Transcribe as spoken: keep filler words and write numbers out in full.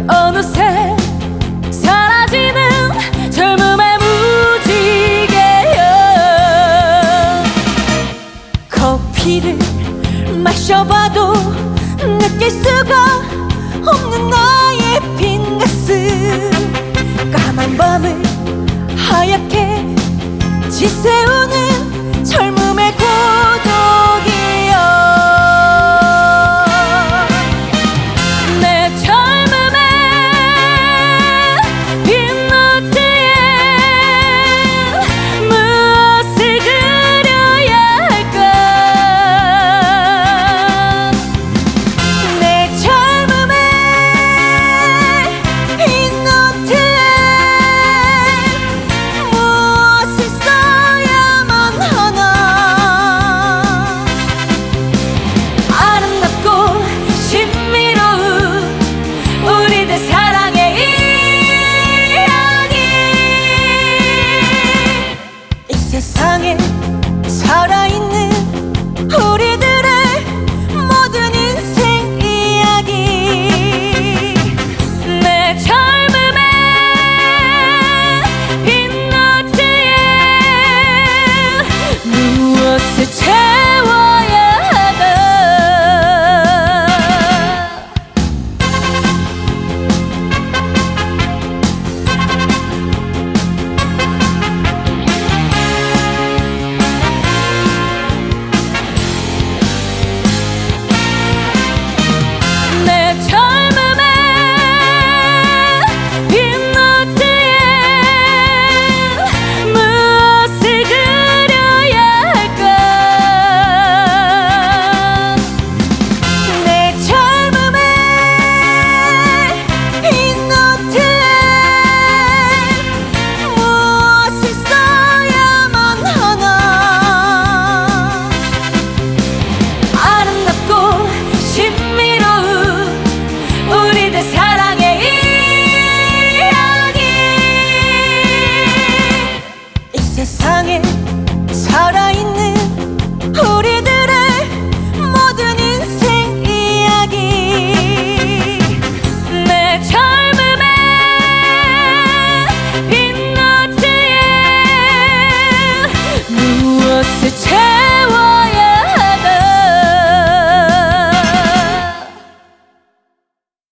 어느새 사라지는 젊음의 무지개여. 커피를 마셔봐도 느낄 수가 없는 나의 빈 가슴. 까만 밤을 하얗게 지새우는 젊음의 고독이여. 내 젊음의 빈노트에 무엇을 그려야 할까. 내 젊음의 빈노트에 무엇을 써야만 하나. 아름답고 신비로운 우리들 사랑의 이야기. 이 세상에 살아